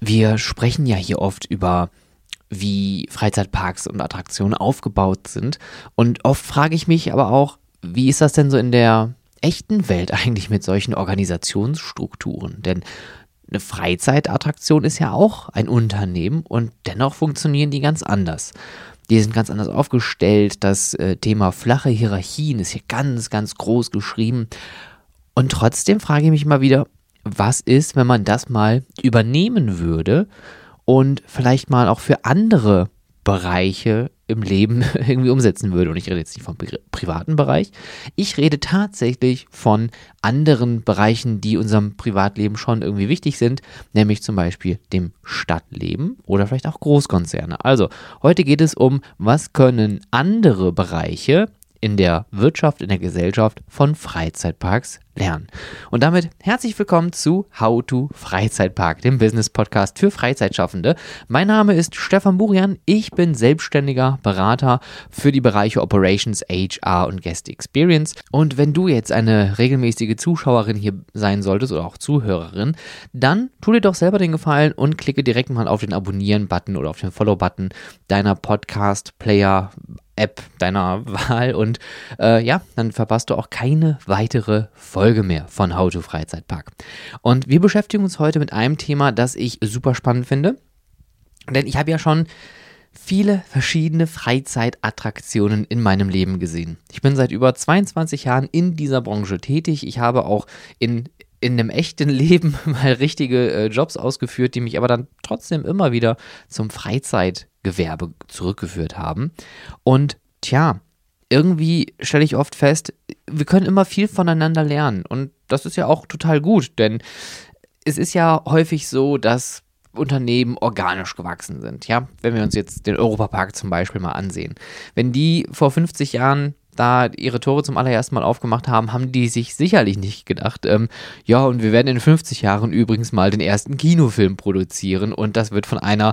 Wir sprechen ja hier oft über, wie Freizeitparks und Attraktionen aufgebaut sind. Und oft frage ich mich aber auch, wie ist das denn so in der echten Welt eigentlich mit solchen Organisationsstrukturen? Denn eine Freizeitattraktion ist ja auch ein Unternehmen und dennoch funktionieren die ganz anders. Die sind ganz anders aufgestellt. Das Thema flache Hierarchien ist hier ganz, ganz groß geschrieben. Und trotzdem frage ich mich mal wieder, was ist, wenn man das mal übernehmen würde und vielleicht mal auch für andere Bereiche im Leben irgendwie umsetzen würde. Und ich rede jetzt nicht vom privaten Bereich. Ich rede tatsächlich von anderen Bereichen, die unserem Privatleben schon irgendwie wichtig sind, nämlich zum Beispiel dem Stadtleben oder vielleicht auch Großkonzerne. Also, heute geht es um, was können andere Bereiche in der Wirtschaft, in der Gesellschaft von Freizeitparks lernen. Und damit herzlich willkommen zu How to Freizeitpark, dem Business-Podcast für Freizeitschaffende. Mein Name ist Stefan Burian, ich bin selbstständiger Berater für die Bereiche Operations, HR und Guest Experience. Und wenn du jetzt eine regelmäßige Zuschauerin hier sein solltest oder auch Zuhörerin, dann tu dir doch selber den Gefallen und klicke direkt mal auf den Abonnieren-Button oder auf den Follow-Button deiner Podcast-Player App deiner Wahl und dann verpasst du auch keine weitere Folge mehr von How to Freizeitpark. Und wir beschäftigen uns heute mit einem Thema, das ich super spannend finde, denn ich habe ja schon viele verschiedene Freizeitattraktionen in meinem Leben gesehen. Ich bin seit über 22 Jahren in dieser Branche tätig. Ich habe auch in einem echten Leben mal richtige Jobs ausgeführt, die mich aber dann trotzdem immer wieder zum Freizeitgewerbe zurückgeführt haben. Und irgendwie stelle ich oft fest, wir können immer viel voneinander lernen. Und das ist ja auch total gut, denn es ist ja häufig so, dass Unternehmen organisch gewachsen sind. Ja, wenn wir uns jetzt den Europapark zum Beispiel mal ansehen. Wenn die vor 50 Jahren da ihre Tore zum allerersten Mal aufgemacht haben, haben die sich sicherlich nicht gedacht, und wir werden in 50 Jahren übrigens mal den ersten Kinofilm produzieren und das wird von einer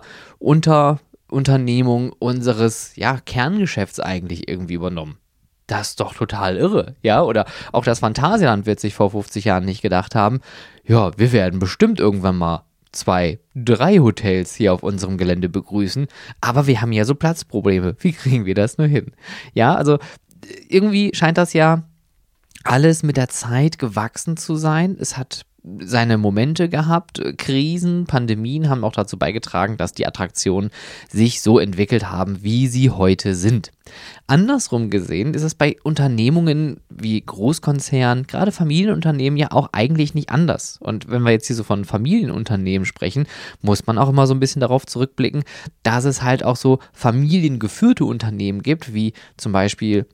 Unternehmung unseres Kerngeschäfts eigentlich irgendwie übernommen. Das ist doch total irre, ja? Oder auch das Phantasialand wird sich vor 50 Jahren nicht gedacht haben, ja, wir werden bestimmt irgendwann mal 2, 3 Hotels hier auf unserem Gelände begrüßen, aber wir haben ja so Platzprobleme. Wie kriegen wir das nur hin? Ja, also irgendwie scheint das ja alles mit der Zeit gewachsen zu sein. Es hat seine Momente gehabt. Krisen, Pandemien haben auch dazu beigetragen, dass die Attraktionen sich so entwickelt haben, wie sie heute sind. Andersrum gesehen ist es bei Unternehmungen wie Großkonzernen, gerade Familienunternehmen, ja auch eigentlich nicht anders. Und wenn wir jetzt hier so von Familienunternehmen sprechen, muss man auch immer so ein bisschen darauf zurückblicken, dass es halt auch so familiengeführte Unternehmen gibt, wie zum Beispiel,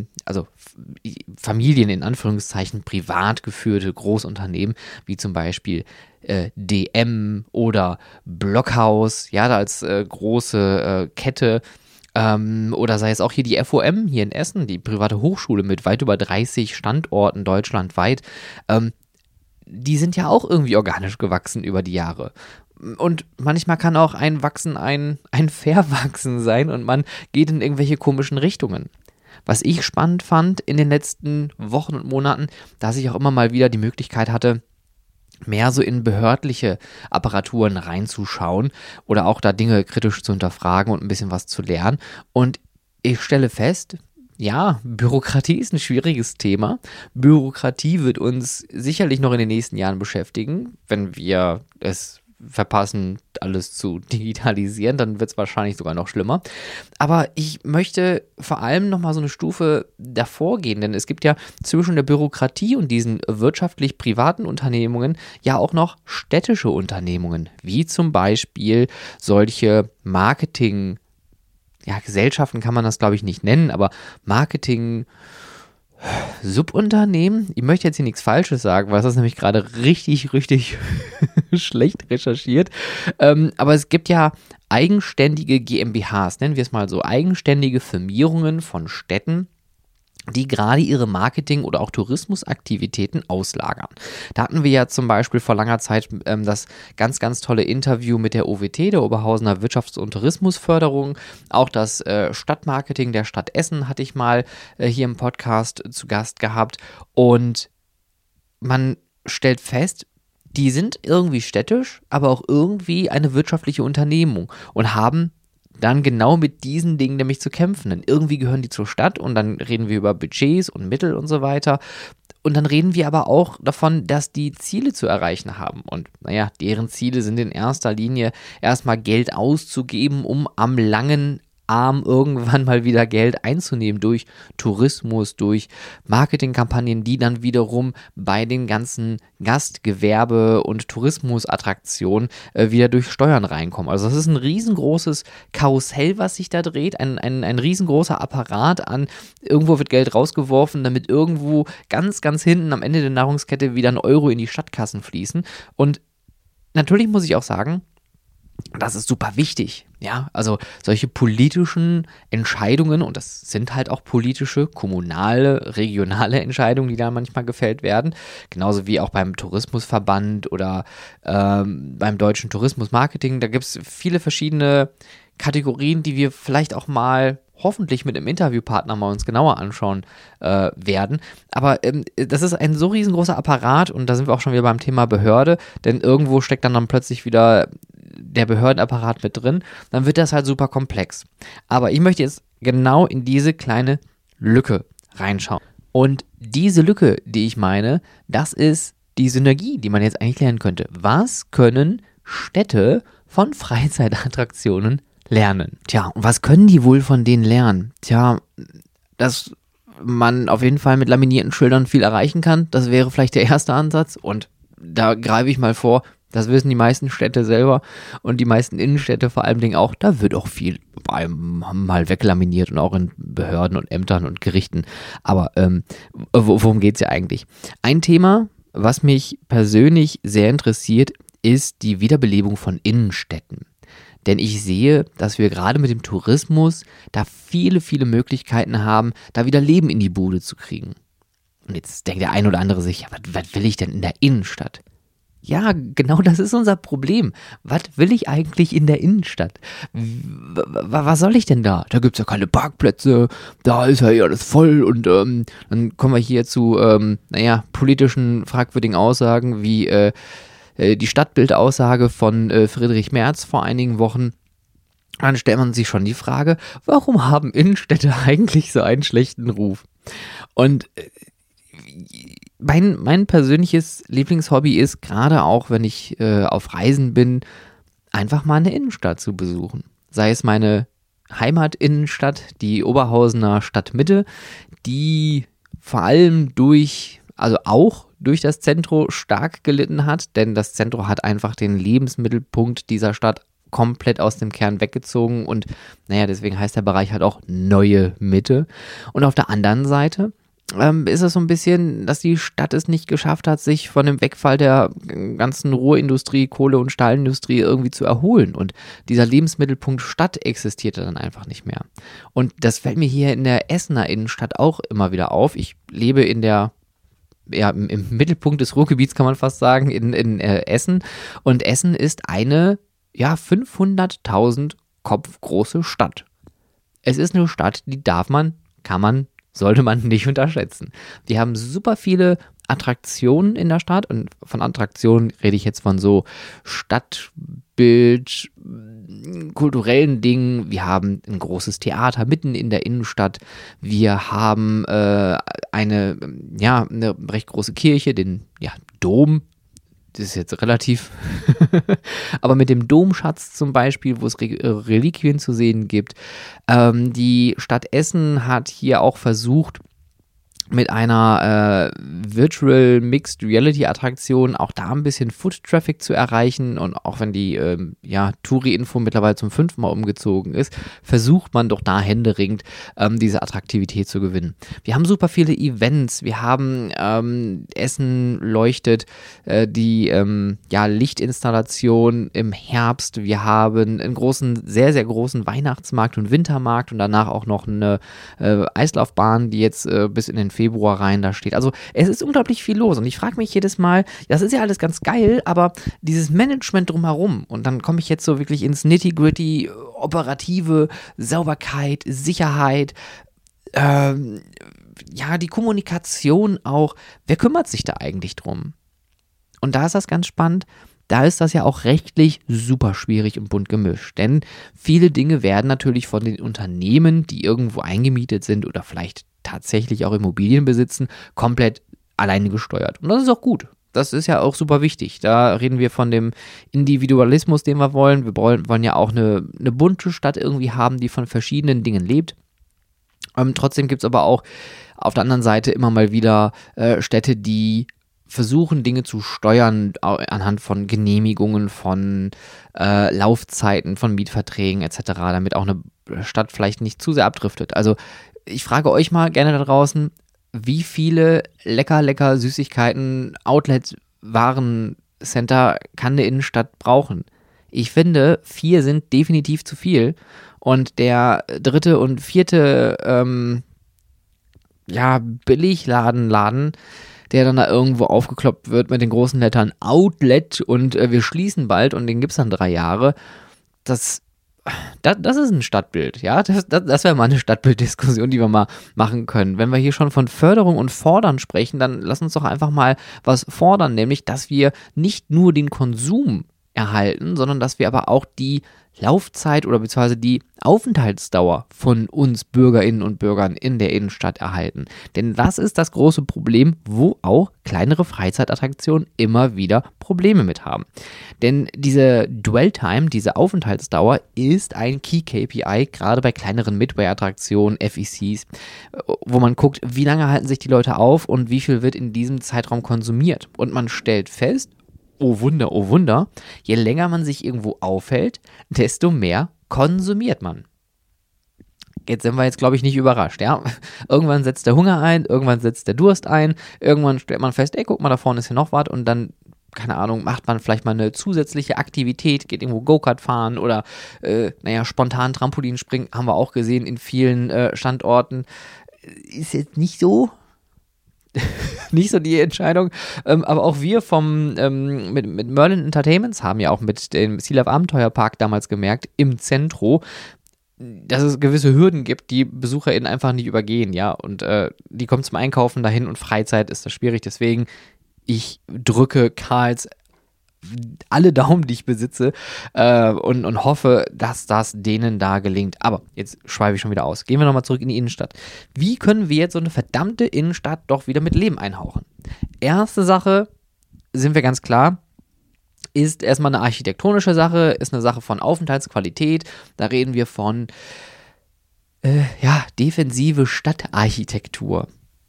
Familien in Anführungszeichen privat geführte Großunternehmen, wie zum Beispiel DM oder Blockhaus, ja, als große Kette. Oder sei es auch hier die FOM hier in Essen, die private Hochschule mit weit über 30 Standorten deutschlandweit, die sind ja auch irgendwie organisch gewachsen über die Jahre. Und manchmal kann auch ein Wachsen ein Verwachsen sein und man geht in irgendwelche komischen Richtungen. Was ich spannend fand in den letzten Wochen und Monaten, dass ich auch immer mal wieder die Möglichkeit hatte, mehr so in behördliche Apparaturen reinzuschauen oder auch da Dinge kritisch zu hinterfragen und ein bisschen was zu lernen. Und ich stelle fest, ja, Bürokratie ist ein schwieriges Thema. Bürokratie wird uns sicherlich noch in den nächsten Jahren beschäftigen, wenn wir es verpassen, alles zu digitalisieren, dann wird es wahrscheinlich sogar noch schlimmer. Aber ich möchte vor allem nochmal so eine Stufe davor gehen, denn es gibt ja zwischen der Bürokratie und diesen wirtschaftlich-privaten Unternehmungen ja auch noch städtische Unternehmungen, wie zum Beispiel solche Gesellschaften kann man das glaube ich nicht nennen, aber Subunternehmen, ich möchte jetzt hier nichts Falsches sagen, weil das ist nämlich gerade richtig, richtig schlecht recherchiert. Aber es gibt ja eigenständige GmbHs, nennen wir es mal so, eigenständige Firmierungen von Städten, die gerade ihre Marketing- oder auch Tourismusaktivitäten auslagern. Da hatten wir ja zum Beispiel vor langer Zeit das ganz, ganz tolle Interview mit der OWT, der Oberhausener Wirtschafts- und Tourismusförderung. Auch das Stadtmarketing der Stadt Essen hatte ich mal hier im Podcast zu Gast gehabt. Und man stellt fest, die sind irgendwie städtisch, aber auch irgendwie eine wirtschaftliche Unternehmung und haben dann genau mit diesen Dingen nämlich zu kämpfen. Denn irgendwie gehören die zur Stadt und dann reden wir über Budgets und Mittel und so weiter. Und dann reden wir aber auch davon, dass die Ziele zu erreichen haben. Und naja, deren Ziele sind in erster Linie erstmal Geld auszugeben, um am langen Arm irgendwann mal wieder Geld einzunehmen durch Tourismus, durch Marketingkampagnen, die dann wiederum bei den ganzen Gastgewerbe- und Tourismusattraktionen wieder durch Steuern reinkommen. Also das ist ein riesengroßes Karussell, was sich da dreht, ein riesengroßer Apparat an, irgendwo wird Geld rausgeworfen, damit irgendwo ganz, ganz hinten am Ende der Nahrungskette wieder ein Euro in die Stadtkassen fließen. Und natürlich muss ich auch sagen, das ist super wichtig, ja, also solche politischen Entscheidungen, und das sind halt auch politische, kommunale, regionale Entscheidungen, die da manchmal gefällt werden, genauso wie auch beim Tourismusverband oder beim Deutschen Tourismusmarketing, da gibt es viele verschiedene Kategorien, die wir vielleicht auch mal hoffentlich mit einem Interviewpartner mal uns genauer anschauen werden. Aber das ist ein so riesengroßer Apparat und da sind wir auch schon wieder beim Thema Behörde, denn irgendwo steckt dann plötzlich wieder der Behördenapparat mit drin, dann wird das halt super komplex. Aber ich möchte jetzt genau in diese kleine Lücke reinschauen. Und diese Lücke, die ich meine, das ist die Synergie, die man jetzt eigentlich lernen könnte. Was können Städte von Freizeitattraktionen lernen? Tja, und was können die wohl von denen lernen? Tja, dass man auf jeden Fall mit laminierten Schildern viel erreichen kann, das wäre vielleicht der erste Ansatz. Und da greife ich mal vor, das wissen die meisten Städte selber und die meisten Innenstädte vor allem Dingen auch, da wird auch viel mal weglaminiert und auch in Behörden und Ämtern und Gerichten. Aber worum geht es ja eigentlich? Ein Thema, was mich persönlich sehr interessiert, ist die Wiederbelebung von Innenstädten. Denn ich sehe, dass wir gerade mit dem Tourismus da viele, viele Möglichkeiten haben, da wieder Leben in die Bude zu kriegen. Und jetzt denkt der ein oder andere sich, ja, was will ich denn in der Innenstadt? Ja, genau das ist unser Problem. Was will ich eigentlich in der Innenstadt? Was soll ich denn da? Da gibt es ja keine Parkplätze, da ist ja alles voll und dann kommen wir hier zu, politischen fragwürdigen Aussagen wie die Stadtbildaussage von Friedrich Merz vor einigen Wochen. Dann stellt man sich schon die Frage, warum haben Innenstädte eigentlich so einen schlechten Ruf? Und mein persönliches Lieblingshobby ist, gerade auch wenn ich auf Reisen bin, einfach mal eine Innenstadt zu besuchen. Sei es meine Heimatinnenstadt, die Oberhausener Stadtmitte, die vor allem auch durch das Zentrum stark gelitten hat, denn das Zentrum hat einfach den Lebensmittelpunkt dieser Stadt komplett aus dem Kern weggezogen und deswegen heißt der Bereich halt auch Neue Mitte. Und auf der anderen Seite ist es so ein bisschen, dass die Stadt es nicht geschafft hat, sich von dem Wegfall der ganzen Rohindustrie, Kohle- und Stahlindustrie irgendwie zu erholen. Und dieser Lebensmittelpunkt Stadt existierte dann einfach nicht mehr. Und das fällt mir hier in der Essener Innenstadt auch immer wieder auf. Ich lebe im Mittelpunkt des Ruhrgebiets, kann man fast sagen, in Essen. Und Essen ist eine 500.000 Kopf große Stadt. Es ist eine Stadt, die sollte man nicht unterschätzen. Wir haben super viele Attraktionen in der Stadt und von Attraktionen rede ich jetzt von so Stadtbild, kulturellen Dingen. Wir haben ein großes Theater mitten in der Innenstadt. Wir haben eine recht große Kirche, den Dom. Das ist jetzt relativ, aber mit dem Domschatz zum Beispiel, wo es Reliquien zu sehen gibt. Die Stadt Essen hat hier auch versucht, mit einer Virtual Mixed Reality Attraktion auch da ein bisschen Foot Traffic zu erreichen und auch wenn die Touri-Info mittlerweile zum 5. Mal umgezogen ist, versucht man doch da händeringend diese Attraktivität zu gewinnen. Wir haben super viele Events, wir haben Essen leuchtet, die Lichtinstallation im Herbst, wir haben einen großen, sehr, sehr großen Weihnachtsmarkt und Wintermarkt und danach auch noch eine Eislaufbahn, die jetzt bis in den Februar rein da steht. Also es ist unglaublich viel los und ich frage mich jedes Mal, das ist ja alles ganz geil, aber dieses Management drumherum und dann komme ich jetzt so wirklich ins Nitty-Gritty, operative Sauberkeit, Sicherheit, die Kommunikation auch. Wer kümmert sich da eigentlich drum? Und da ist das ganz spannend. Da ist das ja auch rechtlich super schwierig und bunt gemischt, denn viele Dinge werden natürlich von den Unternehmen, die irgendwo eingemietet sind oder vielleicht tatsächlich auch Immobilien besitzen, komplett alleine gesteuert. Und das ist auch gut. Das ist ja auch super wichtig. Da reden wir von dem Individualismus, den wir wollen. Wir wollen ja auch eine bunte Stadt irgendwie haben, die von verschiedenen Dingen lebt. Trotzdem gibt es aber auch auf der anderen Seite immer mal wieder Städte, die versuchen, Dinge zu steuern anhand von Genehmigungen, von Laufzeiten, von Mietverträgen etc., damit auch eine Stadt vielleicht nicht zu sehr abdriftet. Also ich frage euch mal gerne da draußen, wie viele lecker Süßigkeiten, Outlets, Warencenter kann eine Innenstadt brauchen? Ich finde, 4 sind definitiv zu viel. Und der 3. und 4. Billigladen, der dann da irgendwo aufgekloppt wird mit den großen Lettern Outlet und wir schließen bald und den gibt es dann 3 Jahre. Das ist ein Stadtbild, ja. Das wäre mal eine Stadtbilddiskussion, die wir mal machen können. Wenn wir hier schon von Förderung und Fordern sprechen, dann lass uns doch einfach mal was fordern, nämlich, dass wir nicht nur den Konsum erhalten, sondern dass wir aber auch die Laufzeit oder beziehungsweise die Aufenthaltsdauer von uns Bürgerinnen und Bürgern in der Innenstadt erhalten. Denn das ist das große Problem, wo auch kleinere Freizeitattraktionen immer wieder Probleme mit haben. Denn diese Dwell-Time, diese Aufenthaltsdauer, ist ein Key-KPI, gerade bei kleineren Midway-Attraktionen, FECs, wo man guckt, wie lange halten sich die Leute auf und wie viel wird in diesem Zeitraum konsumiert. Und man stellt fest, oh Wunder, je länger man sich irgendwo aufhält, desto mehr konsumiert man. Jetzt sind wir glaube ich, nicht überrascht, ja. Irgendwann setzt der Hunger ein, irgendwann setzt der Durst ein, irgendwann stellt man fest, ey, guck mal, da vorne ist hier noch was und dann, keine Ahnung, macht man vielleicht mal eine zusätzliche Aktivität, geht irgendwo Go-Kart fahren oder, spontan Trampolin springen, haben wir auch gesehen in vielen Standorten. Ist jetzt nicht so die Entscheidung, aber auch wir mit Merlin Entertainments haben ja auch mit dem Sea Life Abenteuerpark damals gemerkt, im Zentro, dass es gewisse Hürden gibt, die BesucherInnen einfach nicht übergehen, ja, und die kommen zum Einkaufen dahin und Freizeit ist das schwierig, deswegen ich drücke Karls alle Daumen, die ich besitze und hoffe, dass das denen da gelingt. Aber jetzt schweife ich schon wieder aus. Gehen wir nochmal zurück in die Innenstadt. Wie können wir jetzt so eine verdammte Innenstadt doch wieder mit Leben einhauchen? Erste Sache, sind wir ganz klar, ist erstmal eine architektonische Sache, ist eine Sache von Aufenthaltsqualität. Da reden wir von defensive Stadtarchitektur.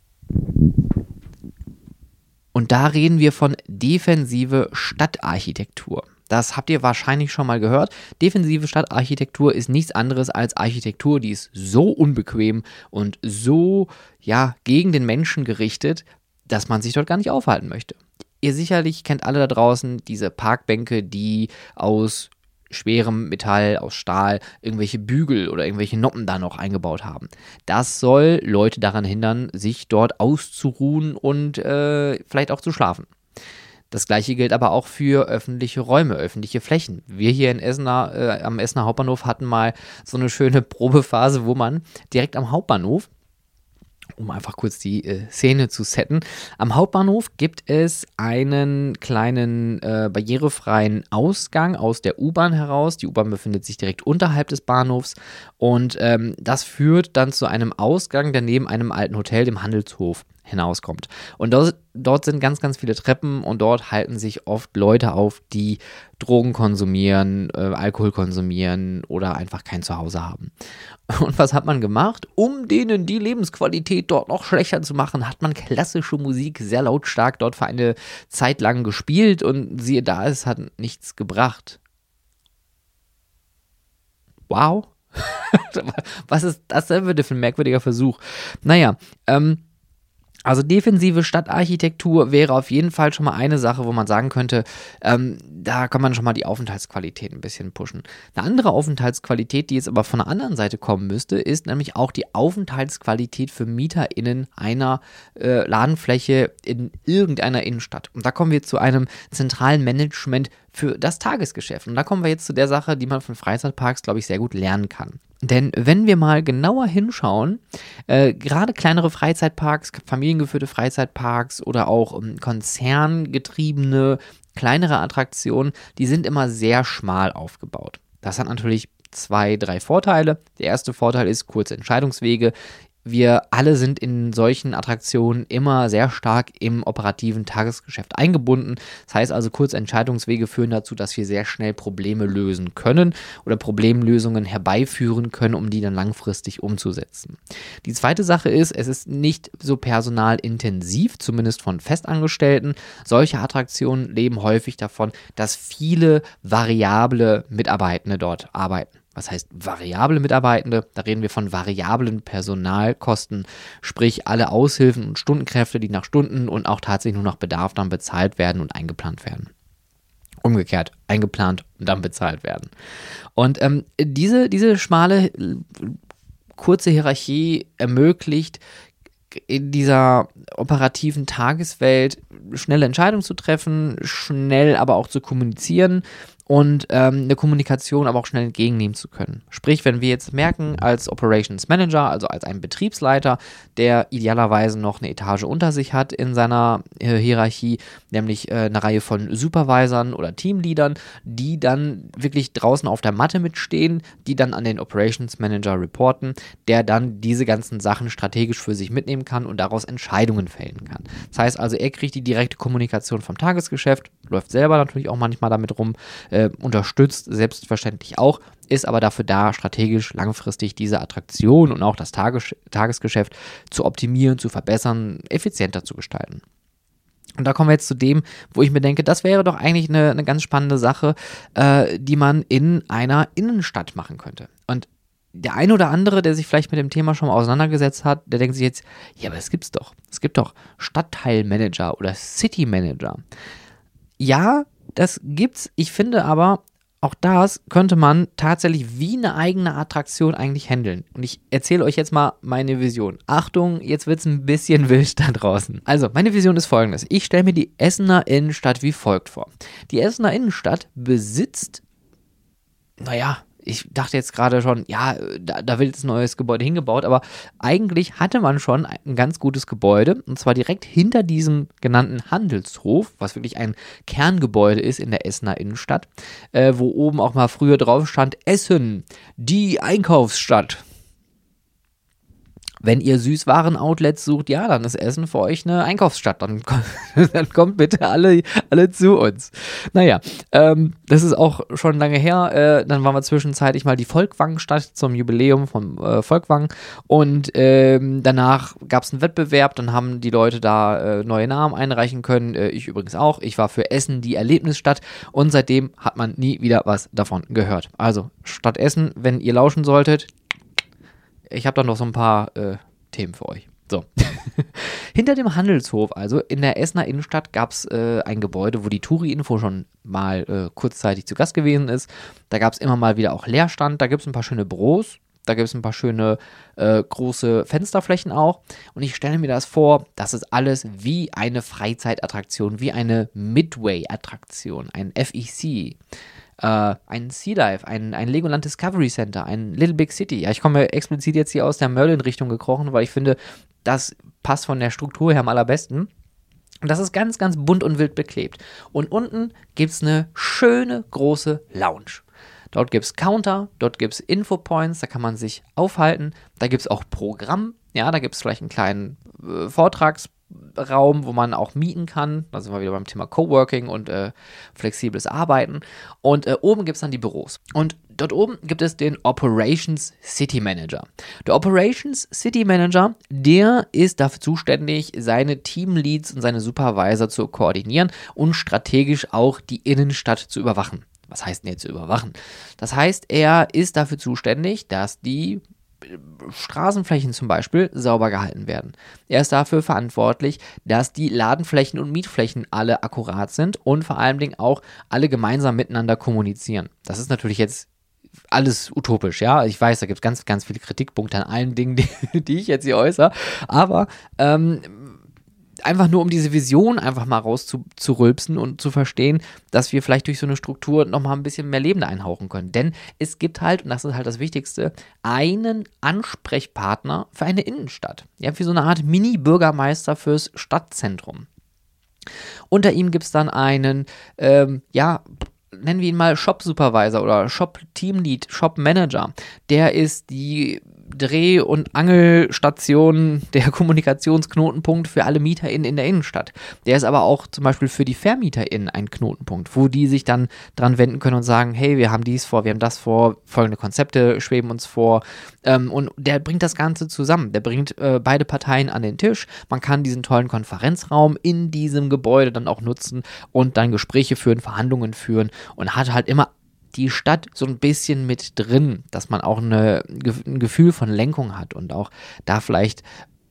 Und da reden wir von defensive Stadtarchitektur. Das habt ihr wahrscheinlich schon mal gehört. Defensive Stadtarchitektur ist nichts anderes als Architektur, die ist so unbequem und so, gegen den Menschen gerichtet, dass man sich dort gar nicht aufhalten möchte. Ihr sicherlich kennt alle da draußen diese Parkbänke, die aus schwerem Metall, aus Stahl, irgendwelche Bügel oder irgendwelche Noppen da noch eingebaut haben. Das soll Leute daran hindern, sich dort auszuruhen und vielleicht auch zu schlafen. Das gleiche gilt aber auch für öffentliche Räume, öffentliche Flächen. Wir hier in Essener, am Essener Hauptbahnhof hatten mal so eine schöne Probephase, wo man direkt am Hauptbahnhof, um einfach kurz die Szene zu setten. Am Hauptbahnhof gibt es einen kleinen barrierefreien Ausgang aus der U-Bahn heraus. Die U-Bahn befindet sich direkt unterhalb des Bahnhofs und das führt dann zu einem Ausgang, der neben einem alten Hotel, dem Handelshof, hinauskommt. Und dort sind ganz, ganz viele Treppen und dort halten sich oft Leute auf, die Drogen konsumieren, Alkohol konsumieren oder einfach kein Zuhause haben. Und was hat man gemacht? Um denen die Lebensqualität dort noch schlechter zu machen, hat man klassische Musik sehr lautstark dort für eine Zeit lang gespielt und siehe da, es hat nichts gebracht. Wow. Was ist das denn bitte für ein merkwürdiger Versuch? Naja, also defensive Stadtarchitektur wäre auf jeden Fall schon mal eine Sache, wo man sagen könnte, da kann man schon mal die Aufenthaltsqualität ein bisschen pushen. Eine andere Aufenthaltsqualität, die jetzt aber von der anderen Seite kommen müsste, ist nämlich auch die Aufenthaltsqualität für MieterInnen einer Ladenfläche in irgendeiner Innenstadt. Und da kommen wir zu einem zentralen Management für das Tagesgeschäft. Und da kommen wir jetzt zu der Sache, die man von Freizeitparks, glaube ich, sehr gut lernen kann. Denn wenn wir mal genauer hinschauen, gerade kleinere Freizeitparks, familiengeführte Freizeitparks oder auch konzerngetriebene, kleinere Attraktionen, die sind immer sehr schmal aufgebaut. Das hat natürlich 2, 3 Vorteile. Der erste Vorteil ist kurze Entscheidungswege. Wir alle sind in solchen Attraktionen immer sehr stark im operativen Tagesgeschäft eingebunden. Das heißt also, kurze Entscheidungswege führen dazu, dass wir sehr schnell Probleme lösen können oder Problemlösungen herbeiführen können, um die dann langfristig umzusetzen. Die zweite Sache ist, es ist nicht so personalintensiv, zumindest von Festangestellten. Solche Attraktionen leben häufig davon, dass viele variable Mitarbeitende dort arbeiten. Was heißt variable Mitarbeitende? Da reden wir von variablen Personalkosten, sprich alle Aushilfen und Stundenkräfte, die nach Stunden und auch tatsächlich nur nach Bedarf dann bezahlt werden und eingeplant werden. Umgekehrt, eingeplant und dann bezahlt werden. Und diese schmale, kurze Hierarchie ermöglicht in dieser operativen Tageswelt schnelle Entscheidungen zu treffen, schnell aber auch zu kommunizieren und eine Kommunikation aber auch schnell entgegennehmen zu können. Sprich, wenn wir jetzt merken, als Operations Manager, also als ein Betriebsleiter, der idealerweise noch eine Etage unter sich hat in seiner Hierarchie, nämlich eine Reihe von Supervisern oder Teamleadern, die dann wirklich draußen auf der Matte mitstehen, die dann an den Operations Manager reporten, der dann diese ganzen Sachen strategisch für sich mitnehmen kann und daraus Entscheidungen fällen kann. Das heißt also, er kriegt die direkte Kommunikation vom Tagesgeschäft, läuft selber natürlich auch manchmal damit rum, unterstützt selbstverständlich auch, ist aber dafür da, strategisch langfristig diese Attraktion und auch das Tagesgeschäft zu optimieren, zu verbessern, effizienter zu gestalten. Und da kommen wir jetzt zu dem, wo ich mir denke, das wäre doch eigentlich eine ganz spannende Sache, die man in einer Innenstadt machen könnte. Und der eine oder andere, der sich vielleicht mit dem Thema schon mal auseinandergesetzt hat, der denkt sich jetzt, ja, aber es gibt's doch. Es gibt doch Stadtteilmanager oder City-Manager. Ja, das gibt's. Ich finde aber, auch das könnte man tatsächlich wie eine eigene Attraktion eigentlich handeln. Und ich erzähle euch jetzt mal meine Vision. Achtung, jetzt wird's ein bisschen wild da draußen. Also, meine Vision ist folgendes. Ich stelle mir die Essener Innenstadt wie folgt vor. Die Essener Innenstadt besitzt, ich dachte jetzt gerade schon, ja, da wird jetzt ein neues Gebäude hingebaut, aber eigentlich hatte man schon ein ganz gutes Gebäude, und zwar direkt hinter diesem genannten Handelshof, was wirklich ein Kerngebäude ist in der Essener Innenstadt, wo oben auch mal früher drauf stand, Essen, die Einkaufsstadt. Wenn ihr Süßwaren-Outlets sucht, ja, dann ist Essen für euch eine Einkaufsstadt. Dann kommt bitte alle zu uns. Naja, das ist auch schon lange her. Dann waren wir zwischenzeitlich mal die Volkwang-Stadt zum Jubiläum von Volkwang. Und danach gab es einen Wettbewerb. Dann haben die Leute da neue Namen einreichen können. Ich übrigens auch. Ich war für Essen die Erlebnisstadt. Und seitdem hat man nie wieder was davon gehört. Also, Stadt Essen, wenn ihr lauschen solltet, ich habe da noch so ein paar Themen für euch. So. Hinter dem Handelshof, also in der Essener Innenstadt, gab es ein Gebäude, wo die Touri-Info schon mal kurzzeitig zu Gast gewesen ist. Da gab es immer mal wieder auch Leerstand. Da gibt es ein paar schöne Büros. Da gibt es ein paar schöne große Fensterflächen auch. Und ich stelle mir das vor, das ist alles wie eine Freizeitattraktion, wie eine Midway-Attraktion, ein FEC. Ein Sea Dive, ein Legoland Discovery Center, ein Little Big City. Ja, ich komme explizit jetzt hier aus der Merlin-Richtung gekrochen, weil ich finde, das passt von der Struktur her am allerbesten. Und das ist ganz, ganz bunt und wild beklebt. Und unten gibt es eine schöne, große Lounge. Dort gibt es Counter, dort gibt es Infopoints, da kann man sich aufhalten. Da gibt es auch Programm, ja, da gibt es vielleicht einen kleinen Vortragsraum, wo man auch mieten kann. Da sind wir wieder beim Thema Coworking und flexibles Arbeiten. Und oben gibt es dann die Büros. Und dort oben gibt es den Operations City Manager. Der Operations City Manager, der ist dafür zuständig, seine Teamleads und seine Supervisor zu koordinieren und strategisch auch die Innenstadt zu überwachen. Was heißt denn jetzt überwachen? Das heißt, er ist dafür zuständig, dass die Straßenflächen zum Beispiel sauber gehalten werden. Er ist dafür verantwortlich, dass die Ladenflächen und Mietflächen alle akkurat sind und vor allen Dingen auch alle gemeinsam miteinander kommunizieren. Das ist natürlich jetzt alles utopisch, ja. Ich weiß, da gibt es ganz, ganz viele Kritikpunkte an allen Dingen, die ich jetzt hier äußere. Aber einfach nur um diese Vision einfach mal rauszurülpsen und zu verstehen, dass wir vielleicht durch so eine Struktur nochmal ein bisschen mehr Leben einhauchen können. Denn es gibt halt, und das ist halt das Wichtigste, einen Ansprechpartner für eine Innenstadt. Ja, wie so eine Art Mini-Bürgermeister fürs Stadtzentrum. Unter ihm gibt es dann einen, nennen wir ihn mal Shop-Supervisor oder Shop-Teamlead, Shop-Manager. Der ist die Dreh- und Angelstation, der Kommunikationsknotenpunkt für alle MieterInnen in der Innenstadt. Der ist aber auch zum Beispiel für die VermieterInnen ein Knotenpunkt, wo die sich dann dran wenden können und sagen, hey, wir haben dies vor, wir haben das vor, folgende Konzepte schweben uns vor. Und der bringt das Ganze zusammen. Der bringt beide Parteien an den Tisch. Man kann diesen tollen Konferenzraum in diesem Gebäude dann auch nutzen und dann Gespräche führen, Verhandlungen führen und hat halt immer die Stadt so ein bisschen mit drin, dass man auch ein Gefühl von Lenkung hat und auch da vielleicht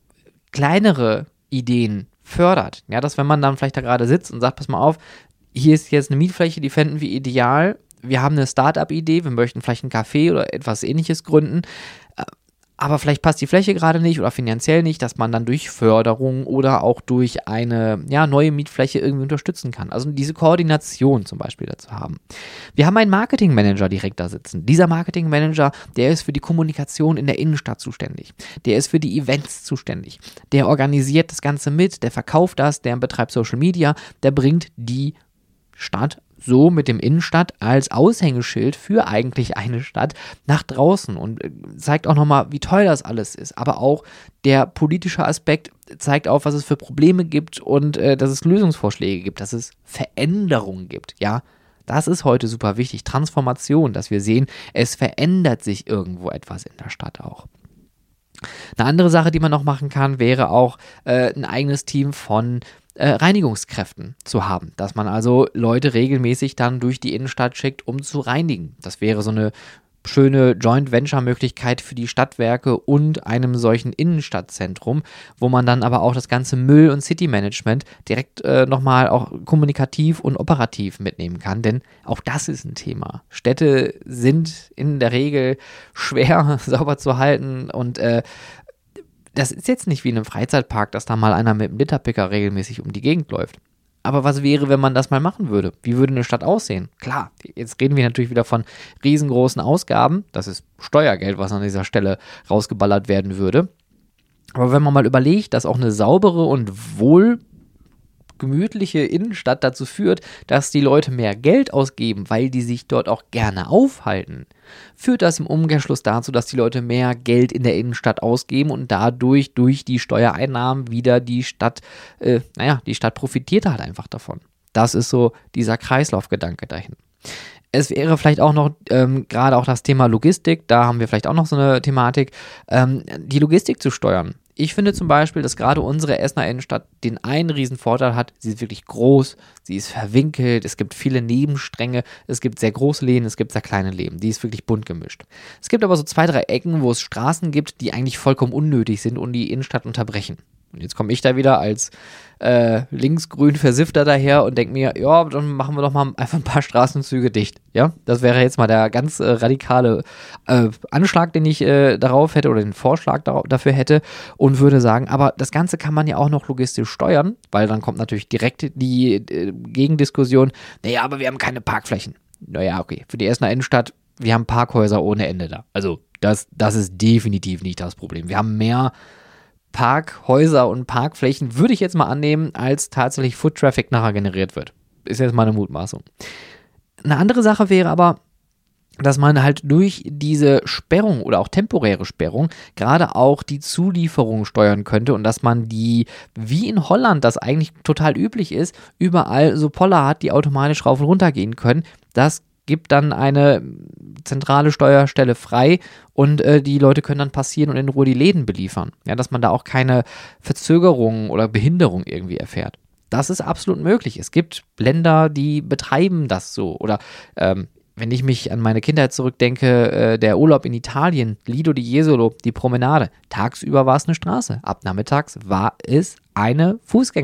kleinere Ideen fördert. Ja, dass wenn man dann vielleicht da gerade sitzt und sagt, pass mal auf, hier ist jetzt eine Mietfläche, die fänden wir ideal, wir haben eine Start-up-Idee, wir möchten vielleicht ein Café oder etwas Ähnliches gründen, aber vielleicht passt die Fläche gerade nicht oder finanziell nicht, dass man dann durch Förderung oder auch durch eine neue Mietfläche irgendwie unterstützen kann. Also diese Koordination zum Beispiel dazu haben. Wir haben einen Marketingmanager direkt da sitzen. Dieser Marketingmanager, der ist für die Kommunikation in der Innenstadt zuständig. Der ist für die Events zuständig. Der organisiert das Ganze mit, der verkauft das, der betreibt Social Media, der bringt die Stadt so mit dem Innenstadt als Aushängeschild für eigentlich eine Stadt nach draußen und zeigt auch nochmal, wie toll das alles ist. Aber auch der politische Aspekt zeigt auf, was es für Probleme gibt und dass es Lösungsvorschläge gibt, dass es Veränderungen gibt. Ja, das ist heute super wichtig. Transformation, dass wir sehen, es verändert sich irgendwo etwas in der Stadt auch. Eine andere Sache, die man noch machen kann, wäre auch ein eigenes Team von Reinigungskräften zu haben, dass man also Leute regelmäßig dann durch die Innenstadt schickt, um zu reinigen. Das wäre so eine schöne Joint-Venture-Möglichkeit für die Stadtwerke und einem solchen Innenstadtzentrum, wo man dann aber auch das ganze Müll- und City-Management direkt nochmal auch kommunikativ und operativ mitnehmen kann, denn auch das ist ein Thema. Städte sind in der Regel schwer sauber zu halten und das ist jetzt nicht wie in einem Freizeitpark, dass da mal einer mit dem Literpicker regelmäßig um die Gegend läuft. Aber was wäre, wenn man das mal machen würde? Wie würde eine Stadt aussehen? Klar, jetzt reden wir natürlich wieder von riesengroßen Ausgaben. Das ist Steuergeld, was an dieser Stelle rausgeballert werden würde. Aber wenn man mal überlegt, dass auch eine saubere und gemütliche Innenstadt dazu führt, dass die Leute mehr Geld ausgeben, weil die sich dort auch gerne aufhalten, führt das im Umkehrschluss dazu, dass die Leute mehr Geld in der Innenstadt ausgeben und dadurch durch die Steuereinnahmen wieder die Stadt, die Stadt profitiert halt einfach davon. Das ist so dieser Kreislaufgedanke dahin. Es wäre vielleicht auch noch, gerade auch das Thema Logistik, da haben wir vielleicht auch noch so eine Thematik, die Logistik zu steuern. Ich finde zum Beispiel, dass gerade unsere Essener Innenstadt den einen riesen Vorteil hat, sie ist wirklich groß, sie ist verwinkelt, es gibt viele Nebenstränge, es gibt sehr große Läden, es gibt sehr kleine Läden, die ist wirklich bunt gemischt. Es gibt aber so 2, 3 Ecken, wo es Straßen gibt, die eigentlich vollkommen unnötig sind und die Innenstadt unterbrechen. Und jetzt komme ich da wieder als linksgrün Versifter daher und denke mir, ja, dann machen wir doch mal einfach ein paar Straßenzüge dicht. Ja, das wäre jetzt mal der ganz radikale Anschlag, den ich darauf hätte oder den Vorschlag dafür hätte und würde sagen, aber das Ganze kann man ja auch noch logistisch steuern, weil dann kommt natürlich direkt die Gegendiskussion, naja, aber wir haben keine Parkflächen. Naja, okay, für die Essener Innenstadt, wir haben Parkhäuser ohne Ende da. Also das ist definitiv nicht das Problem. Wir haben mehr Parkhäuser und Parkflächen, würde ich jetzt mal annehmen, als tatsächlich Foot-Traffic nachher generiert wird. Ist jetzt mal eine Mutmaßung. Eine andere Sache wäre aber, dass man halt durch diese Sperrung oder auch temporäre Sperrung gerade auch die Zulieferung steuern könnte und dass man die, wie in Holland das eigentlich total üblich ist, überall so Poller hat, die automatisch rauf und runter gehen können. Das gibt dann eine zentrale Steuerstelle frei und die Leute können dann passieren und in Ruhe die Läden beliefern. Ja, dass man da auch keine Verzögerung oder Behinderung irgendwie erfährt. Das ist absolut möglich. Es gibt Länder, die betreiben das so. Oder wenn ich mich an meine Kindheit zurückdenke, der Urlaub in Italien, Lido di Jesolo, die Promenade. Tagsüber war es eine Straße, ab nachmittags war es eine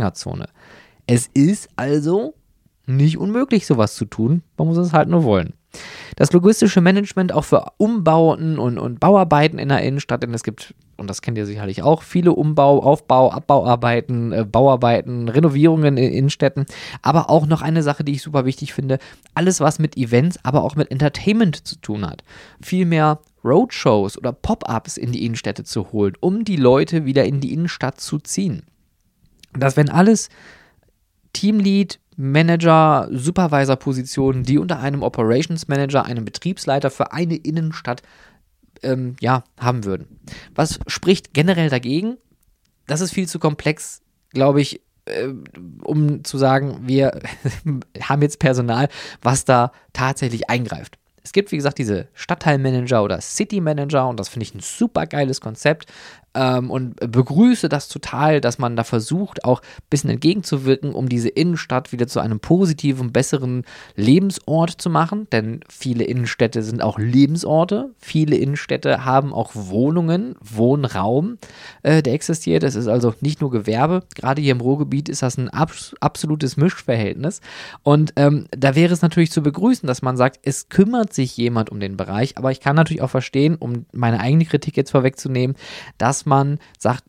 Fußgängerzone. Es ist also nicht unmöglich, sowas zu tun. Man muss es halt nur wollen. Das logistische Management auch für Umbauten und Bauarbeiten in der Innenstadt, denn es gibt, und das kennt ihr sicherlich auch, viele Aufbau, Abbauarbeiten, Bauarbeiten, Renovierungen in Innenstädten, aber auch noch eine Sache, die ich super wichtig finde, alles was mit Events, aber auch mit Entertainment zu tun hat. Viel mehr Roadshows oder Pop-ups in die Innenstädte zu holen, um die Leute wieder in die Innenstadt zu ziehen. Dass wenn alles Teamlead, Manager, Supervisor-Positionen, die unter einem Operations Manager, einem Betriebsleiter für eine Innenstadt haben würden. Was spricht generell dagegen? Das ist viel zu komplex, glaube ich, um zu sagen, wir haben jetzt Personal, was da tatsächlich eingreift. Es gibt, wie gesagt, diese Stadtteilmanager oder City Manager und das finde ich ein super geiles Konzept und begrüße das total, dass man da versucht, auch ein bisschen entgegenzuwirken, um diese Innenstadt wieder zu einem positiven, besseren Lebensort zu machen, denn viele Innenstädte sind auch Lebensorte, viele Innenstädte haben auch Wohnungen, Wohnraum, der existiert, es ist also nicht nur Gewerbe, gerade hier im Ruhrgebiet ist das ein absolutes Mischverhältnis und da wäre es natürlich zu begrüßen, dass man sagt, es kümmert sich jemand um den Bereich, aber ich kann natürlich auch verstehen, um meine eigene Kritik jetzt vorwegzunehmen, dass man sagt,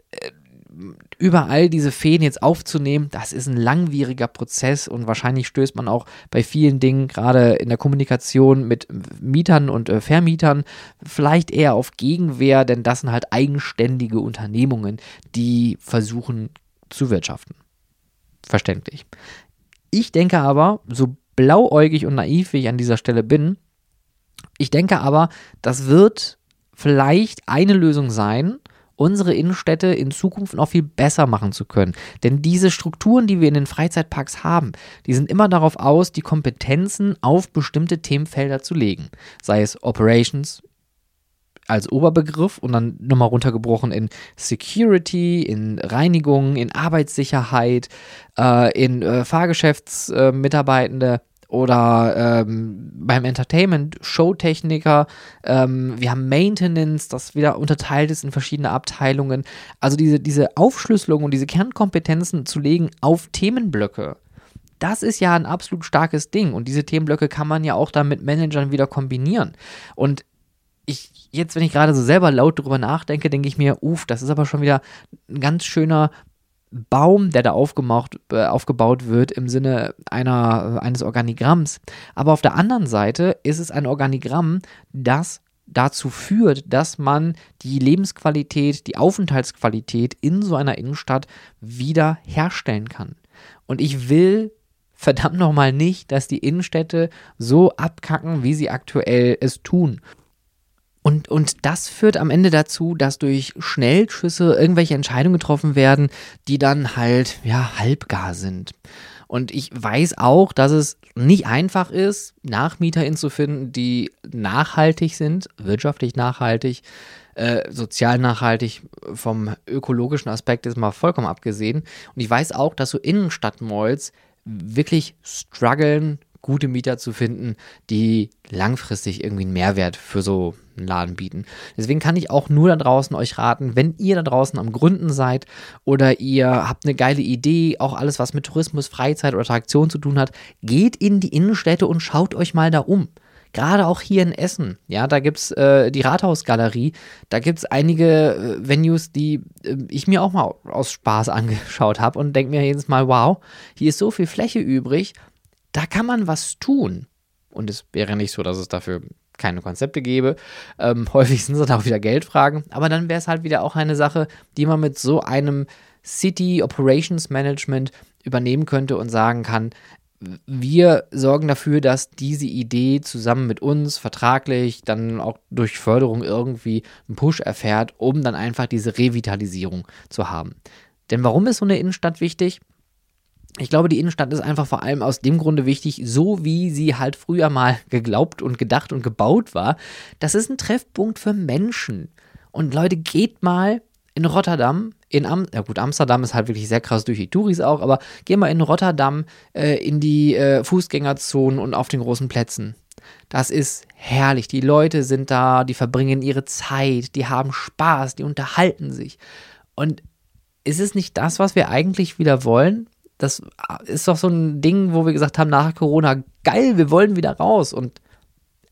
überall diese Fäden jetzt aufzunehmen, das ist ein langwieriger Prozess und wahrscheinlich stößt man auch bei vielen Dingen, gerade in der Kommunikation mit Mietern und Vermietern, vielleicht eher auf Gegenwehr, denn das sind halt eigenständige Unternehmungen, die versuchen zu wirtschaften. Verständlich. Ich denke aber, so blauäugig und naiv wie ich an dieser Stelle bin, ich denke aber, das wird vielleicht eine Lösung sein, unsere Innenstädte in Zukunft noch viel besser machen zu können. Denn diese Strukturen, die wir in den Freizeitparks haben, die sind immer darauf aus, die Kompetenzen auf bestimmte Themenfelder zu legen. Sei es Operations als Oberbegriff und dann nochmal runtergebrochen in Security, in Reinigung, in Arbeitssicherheit, in Fahrgeschäftsmitarbeitende, oder beim Entertainment, Showtechniker, wir haben Maintenance, das wieder unterteilt ist in verschiedene Abteilungen. Also diese Aufschlüsselung und diese Kernkompetenzen zu legen auf Themenblöcke, das ist ja ein absolut starkes Ding. Und diese Themenblöcke kann man ja auch dann mit Managern wieder kombinieren. Und jetzt, wenn ich gerade so selber laut drüber nachdenke, denke ich mir, das ist aber schon wieder ein ganz schöner Baum, der da aufgebaut wird im Sinne eines Organigramms. Aber auf der anderen Seite ist es ein Organigramm, das dazu führt, dass man die Lebensqualität, die Aufenthaltsqualität in so einer Innenstadt wieder herstellen kann. Und ich will verdammt nochmal nicht, dass die Innenstädte so abkacken, wie sie aktuell es tun. Und das führt am Ende dazu, dass durch Schnellschüsse irgendwelche Entscheidungen getroffen werden, die dann halt, halbgar sind. Und ich weiß auch, dass es nicht einfach ist, NachmieterInnen zu finden, die nachhaltig sind, wirtschaftlich nachhaltig, sozial nachhaltig, vom ökologischen Aspekt ist mal vollkommen abgesehen. Und ich weiß auch, dass so Innenstadtmalls wirklich strugglen, gute Mieter zu finden, die langfristig irgendwie einen Mehrwert für so einen Laden bieten. Deswegen kann ich auch nur da draußen euch raten, wenn ihr da draußen am Gründen seid oder ihr habt eine geile Idee, auch alles, was mit Tourismus, Freizeit oder Attraktion zu tun hat, geht in die Innenstädte und schaut euch mal da um. Gerade auch hier in Essen, da gibt es die Rathausgalerie, da gibt es einige Venues, die ich mir auch mal aus Spaß angeschaut habe und denke mir jedes Mal, wow, hier ist so viel Fläche übrig, da kann man was tun. Und es wäre nicht so, dass es dafür keine Konzepte gäbe. Häufig sind es dann auch wieder Geldfragen. Aber dann wäre es halt wieder auch eine Sache, die man mit so einem City Operations Management übernehmen könnte und sagen kann, wir sorgen dafür, dass diese Idee zusammen mit uns vertraglich dann auch durch Förderung irgendwie einen Push erfährt, um dann einfach diese Revitalisierung zu haben. Denn warum ist so eine Innenstadt wichtig? Ich glaube, die Innenstadt ist einfach vor allem aus dem Grunde wichtig, so wie sie halt früher mal geglaubt und gedacht und gebaut war. Das ist ein Treffpunkt für Menschen. Und Leute, geht mal in Rotterdam, Amsterdam ist halt wirklich sehr krass durch die Touris auch, aber geht mal in Rotterdam in die Fußgängerzonen und auf den großen Plätzen. Das ist herrlich. Die Leute sind da, die verbringen ihre Zeit, die haben Spaß, die unterhalten sich. Und ist es nicht das, was wir eigentlich wieder wollen? Das ist doch so ein Ding, wo wir gesagt haben, nach Corona, geil, wir wollen wieder raus. Und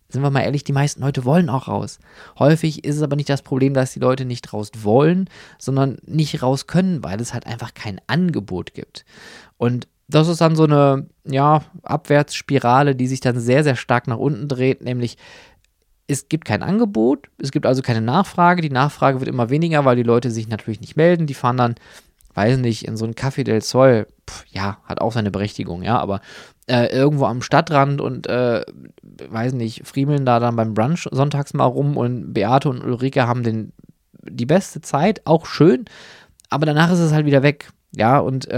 sind wir mal ehrlich, die meisten Leute wollen auch raus. Häufig ist es aber nicht das Problem, dass die Leute nicht raus wollen, sondern nicht raus können, weil es halt einfach kein Angebot gibt. Und das ist dann so eine, ja, Abwärtsspirale, die sich dann sehr, sehr stark nach unten dreht, nämlich es gibt kein Angebot, es gibt also keine Nachfrage, die Nachfrage wird immer weniger, weil die Leute sich natürlich nicht melden, die fahren dann, weiß nicht, in so ein Café del Sol, ja, hat auch seine Berechtigung, ja, aber irgendwo am Stadtrand und, weiß nicht, friemeln da dann beim Brunch sonntags mal rum und Beate und Ulrike haben die beste Zeit, auch schön, aber danach ist es halt wieder weg, ja, und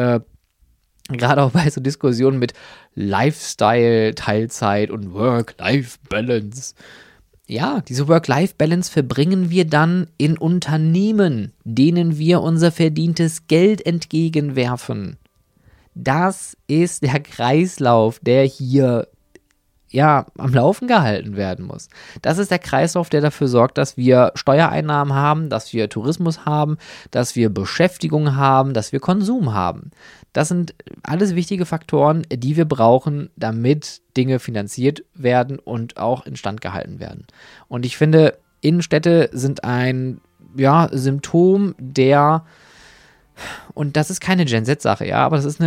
gerade auch bei so Diskussionen mit Lifestyle, Teilzeit und Work-Life-Balance. Ja, diese Work-Life-Balance verbringen wir dann in Unternehmen, denen wir unser verdientes Geld entgegenwerfen. Das ist der Kreislauf, der hier ja am Laufen gehalten werden muss. Das ist der Kreislauf, der dafür sorgt, dass wir Steuereinnahmen haben, dass wir Tourismus haben, dass wir Beschäftigung haben, dass wir Konsum haben. Das sind alles wichtige Faktoren, die wir brauchen, damit Dinge finanziert werden und auch instand gehalten werden. Und ich finde, Innenstädte sind ein Symptom der, und das ist keine Gen-Z-Sache, ja, aber das ist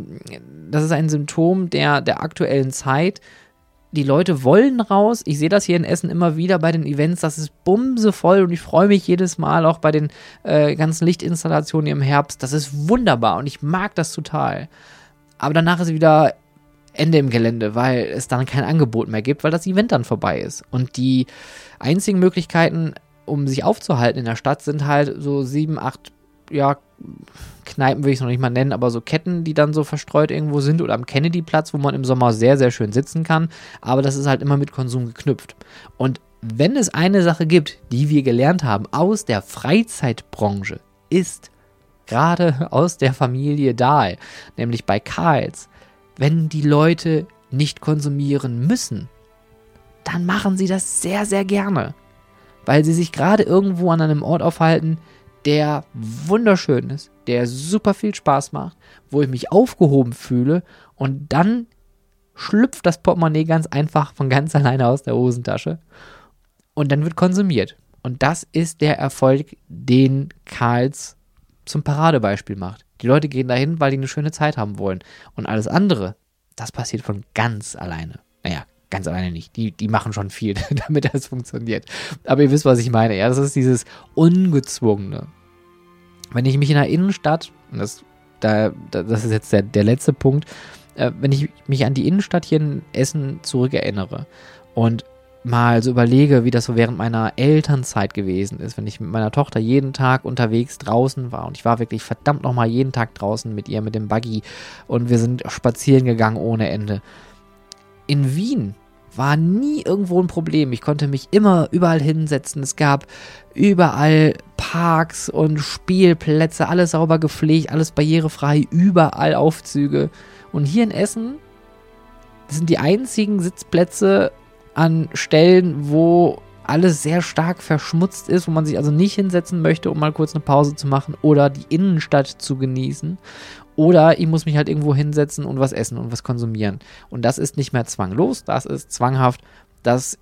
ein Symptom der aktuellen Zeit. Die Leute wollen raus. Ich sehe das hier in Essen immer wieder bei den Events. Das ist bumsevoll und ich freue mich jedes Mal auch bei den ganzen Lichtinstallationen im Herbst. Das ist wunderbar und ich mag das total. Aber danach ist wieder Ende im Gelände, weil es dann kein Angebot mehr gibt, weil das Event dann vorbei ist. Und die einzigen Möglichkeiten, um sich aufzuhalten in der Stadt, sind halt so 7, 8, Kneipen will ich es noch nicht mal nennen, aber so Ketten, die dann so verstreut irgendwo sind oder am Kennedy-Platz, wo man im Sommer sehr, sehr schön sitzen kann, aber das ist halt immer mit Konsum geknüpft. Und wenn es eine Sache gibt, die wir gelernt haben aus der Freizeitbranche, ist gerade aus der Familie Dahl, nämlich bei Karls, wenn die Leute nicht konsumieren müssen, dann machen sie das sehr, sehr gerne, weil sie sich gerade irgendwo an einem Ort aufhalten, der wunderschön ist, der super viel Spaß macht, wo ich mich aufgehoben fühle und dann schlüpft das Portemonnaie ganz einfach von ganz alleine aus der Hosentasche und dann wird konsumiert. Und das ist der Erfolg, den Karls zum Paradebeispiel macht. Die Leute gehen dahin, weil die eine schöne Zeit haben wollen. Und alles andere, das passiert von ganz alleine. Naja, ganz alleine nicht. Die machen schon viel, damit das funktioniert. Aber ihr wisst, was ich meine. Ja, das ist dieses Ungezwungene. Wenn ich mich in der Innenstadt, und das ist jetzt der letzte Punkt, wenn ich mich an die Innenstadt hier in Essen zurückerinnere und mal so überlege, wie das so während meiner Elternzeit gewesen ist, wenn ich mit meiner Tochter jeden Tag unterwegs draußen war und ich war wirklich verdammt nochmal jeden Tag draußen mit ihr, mit dem Buggy und wir sind spazieren gegangen ohne Ende. In Wien war nie irgendwo ein Problem. Ich konnte mich immer überall hinsetzen. Es gab überall Parks und Spielplätze, alles sauber gepflegt, alles barrierefrei, überall Aufzüge. Und hier in Essen sind die einzigen Sitzplätze an Stellen, wo alles sehr stark verschmutzt ist, wo man sich also nicht hinsetzen möchte, um mal kurz eine Pause zu machen oder die Innenstadt zu genießen. Oder ich muss mich halt irgendwo hinsetzen und was essen und was konsumieren. Und das ist nicht mehr zwanglos, das ist zwanghaft, das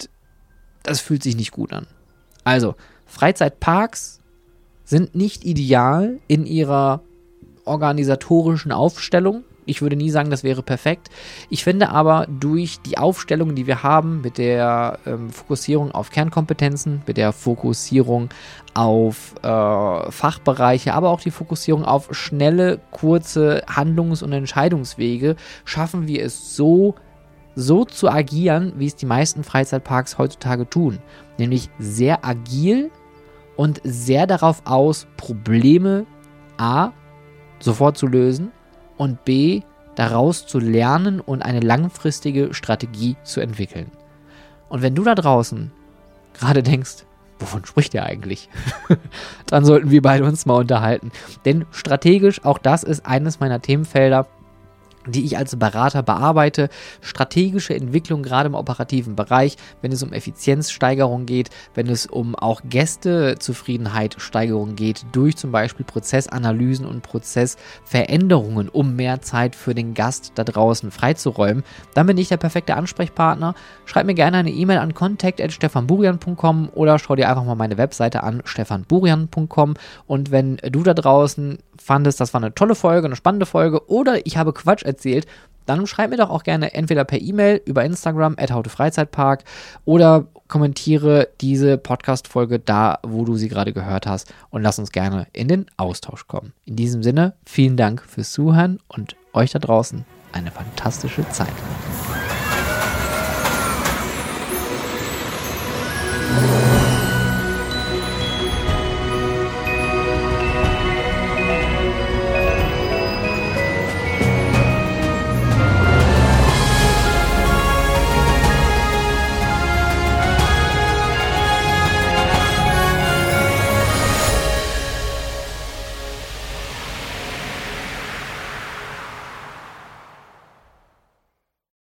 fühlt sich nicht gut an. Also, Freizeitparks sind nicht ideal in ihrer organisatorischen Aufstellung. Ich würde nie sagen, das wäre perfekt. Ich finde aber, durch die Aufstellung, die wir haben, mit der Fokussierung auf Kernkompetenzen, mit der Fokussierung auf Fachbereiche, aber auch die Fokussierung auf schnelle, kurze Handlungs- und Entscheidungswege, schaffen wir es so zu agieren, wie es die meisten Freizeitparks heutzutage tun. Nämlich sehr agil und sehr darauf aus, Probleme A, sofort zu lösen, und B, daraus zu lernen und eine langfristige Strategie zu entwickeln. Und wenn du da draußen gerade denkst, wovon spricht der eigentlich? Dann sollten wir beide uns mal unterhalten. Denn strategisch, auch das ist eines meiner Themenfelder, die ich als Berater bearbeite, strategische Entwicklung gerade im operativen Bereich, wenn es um Effizienzsteigerung geht, wenn es um auch Gästezufriedenheitssteigerung geht, durch zum Beispiel Prozessanalysen und Prozessveränderungen, um mehr Zeit für den Gast da draußen freizuräumen, dann bin ich der perfekte Ansprechpartner. Schreib mir gerne eine E-Mail an contact@stefanburian.com oder schau dir einfach mal meine Webseite an, stefanburian.com, und wenn du da draußen fandest, das war eine tolle Folge, eine spannende Folge, oder ich habe Quatsch erzählt, dann schreib mir doch auch gerne entweder per E-Mail über Instagram @hautefreizeitpark oder kommentiere diese Podcast-Folge da, wo du sie gerade gehört hast, und lass uns gerne in den Austausch kommen. In diesem Sinne, vielen Dank fürs Zuhören und euch da draußen eine fantastische Zeit.